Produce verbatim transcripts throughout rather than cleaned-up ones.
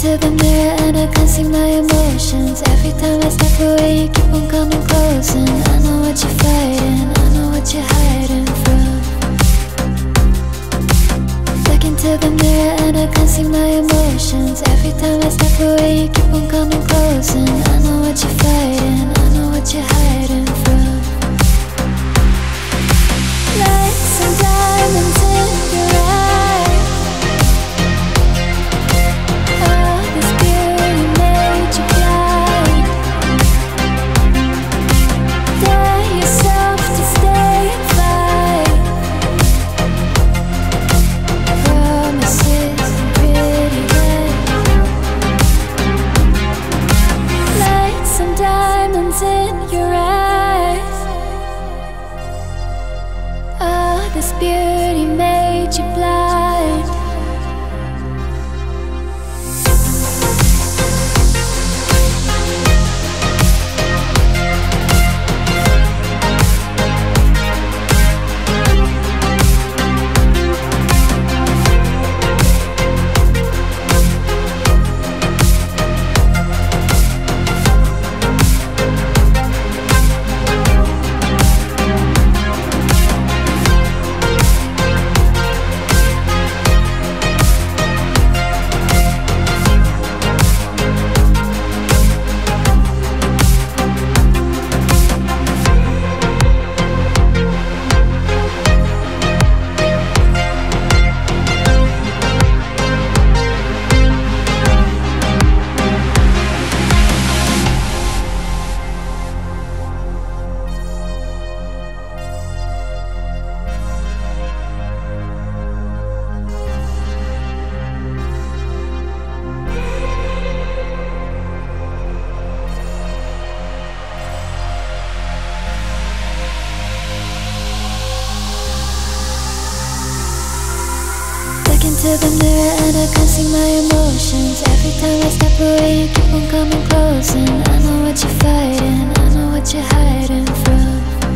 into the mirror and I can't see my emotions. Every time I step away, you keep on coming close. And I know what you're fighting, I know what you're hiding from. Look into the mirror and I can't see my emotions. Every time I step away, you keep on coming close. And I know what you're fighting, I know what you're hiding from. Like some diamonds in your eyes. This beauty made you blind. Into the mirror and I can't see my emotions. Every time I step away, you keep on coming close. And I know what you're fighting, I know what you're hiding from.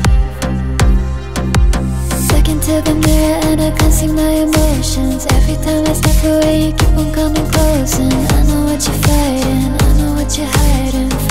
Look into the mirror and I can't see my emotions. Every time I step away, you keep on coming close. And I know what you're fighting, I know what you're hiding from.